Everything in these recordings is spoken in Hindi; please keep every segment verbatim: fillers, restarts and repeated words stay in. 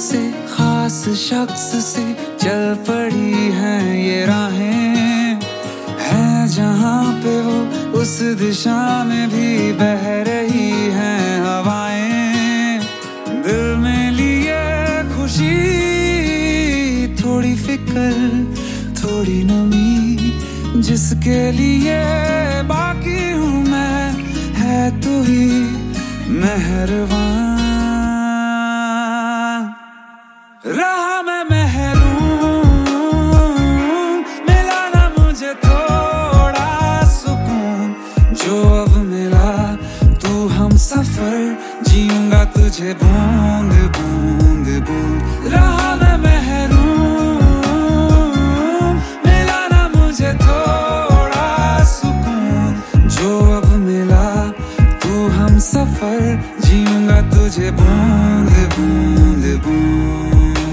से खास शख्स से चल पड़ी हैं ये राहें, है जहाँ पे वो उस दिशा में भी बह रही हैं हवाएं। दिल में लिए खुशी, थोड़ी फिक्र, थोड़ी नमी, जिसके लिए बाकी हूँ मैं, है तू ही मेहरबान। रहा मैं महरूम, मिला ना मुझे थोड़ा सुकून, जो अब मिला तू हम सफर, जीऊंगा तुझे बूंद बूंद बूंद। रहा मैं महरूम, मिला ना मुझे थोड़ा सुकून, जो अब मिला तू हम सफर, जीऊंगा तुझे बूंद बूंद बूंद।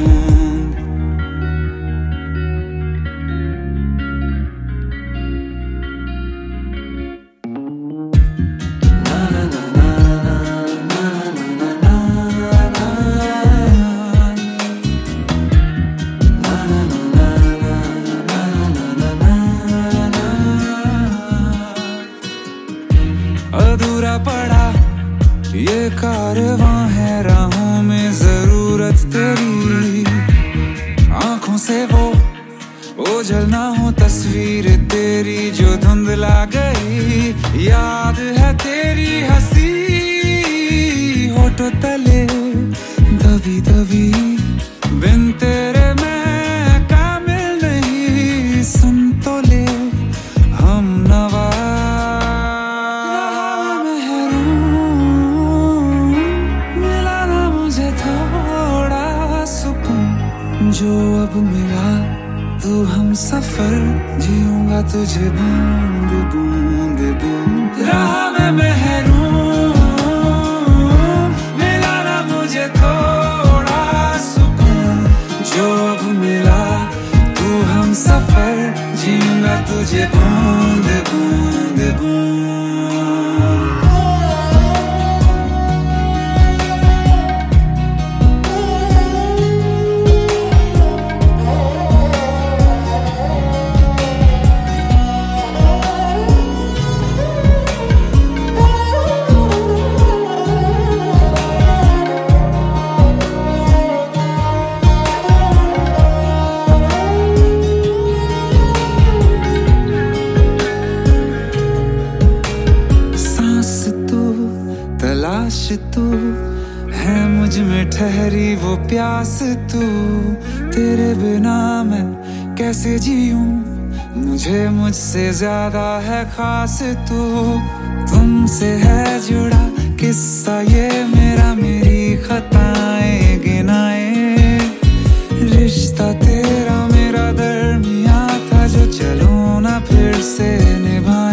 अधूरा पड़ा ये कारवां है, राहों में जरूरत तेरी, आंखों से वो ओझल ना हो तस्वीर तेरी जो धुंधला गई। याद है तेरी हंसी होठों तले दबी दबी, बिन तेरे मैं कामिल नहीं, सुन तो ले हम नवा। जो अब मिला तू हम सफर, जीऊंगा तुझे बूंद बूंद बूंद। रहा मैं महरूम, मिला ना मुझे थोड़ा सुकून, जो अब मिला तू हम सफर, जीऊंगा तुझे बूंद बूंद बूंद। तलाश तू है मुझ में ठहरी वो प्यास तू, तेरे बिना मैं कैसे जीऊं, मुझे मुझसे ज्यादा है खास तू। तुमसे है जुड़ा किस्सा ये मेरा, मेरी खताएं गिनाए, रिश्ता तेरा मेरा दरमिया था जो चलो ना फिर से निभा।